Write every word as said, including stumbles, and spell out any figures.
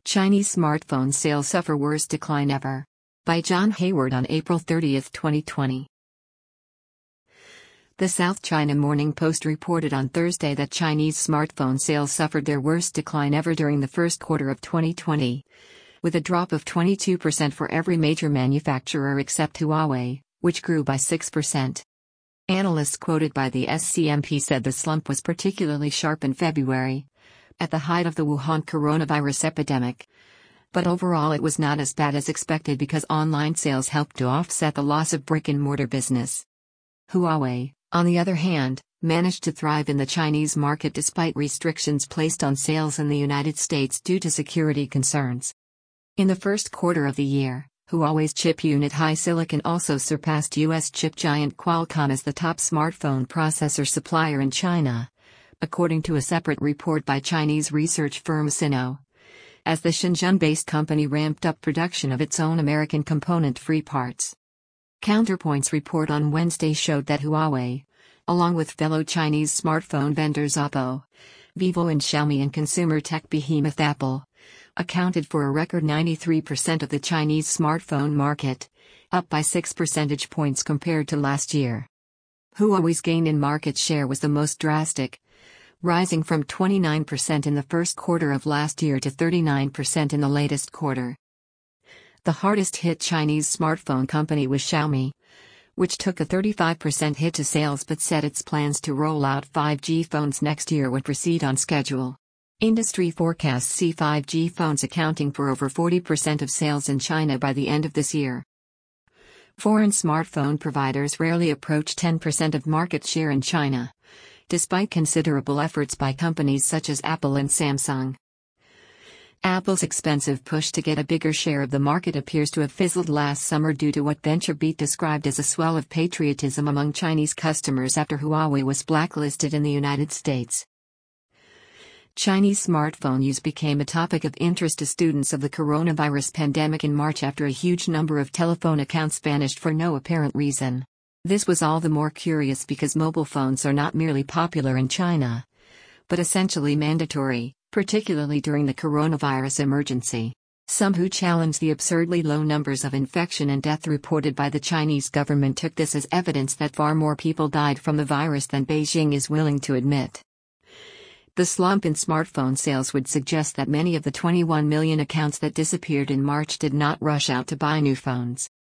Chinese smartphone sales suffer worst decline ever. By John Hayward on April thirtieth, twenty twenty. The South China Morning Post reported on Thursday that Chinese smartphone sales suffered their worst decline ever during the first quarter of twenty twenty, with a drop of twenty-two percent for every major manufacturer except Huawei, which grew by six percent. Analysts quoted by the S C M P said the slump was particularly sharp in February, at the height of the Wuhan coronavirus epidemic. But overall it was not as bad as expected because online sales helped to offset the loss of brick-and-mortar business. Huawei, on the other hand, managed to thrive in the Chinese market despite restrictions placed on sales in the United States due to security concerns. In the first quarter of the year, Huawei's chip unit HiSilicon also surpassed U S chip giant Qualcomm as the top smartphone processor supplier in China, according to a separate report by Chinese research firm Sino, as the Shenzhen-based company ramped up production of its own American component-free parts. Counterpoint's report on Wednesday showed that Huawei, along with fellow Chinese smartphone vendors Oppo, Vivo and Xiaomi and consumer tech behemoth Apple, accounted for a record ninety-three percent of the Chinese smartphone market, up by six percentage points compared to last year. Huawei's gain in market share was the most drastic, rising from twenty-nine percent in the first quarter of last year to thirty-nine percent in the latest quarter. The hardest hit Chinese smartphone company was Xiaomi, which took a thirty-five percent hit to sales but said its plans to roll out five G phones next year would proceed on schedule. Industry forecasts see five G phones accounting for over forty percent of sales in China by the end of this year. Foreign smartphone providers rarely approach ten percent of market share in China, despite considerable efforts by companies such as Apple and Samsung. Apple's expensive push to get a bigger share of the market appears to have fizzled last summer due to what VentureBeat described as a swell of patriotism among Chinese customers after Huawei was blacklisted in the United States. Chinese smartphone use became a topic of interest to students of the coronavirus pandemic in March after a huge number of telephone accounts vanished for no apparent reason. This was all the more curious because mobile phones are not merely popular in China, but essentially mandatory, particularly during the coronavirus emergency. Some who challenged the absurdly low numbers of infection and death reported by the Chinese government took this as evidence that far more people died from the virus than Beijing is willing to admit. The slump in smartphone sales would suggest that many of the twenty-one million accounts that disappeared in March did not rush out to buy new phones.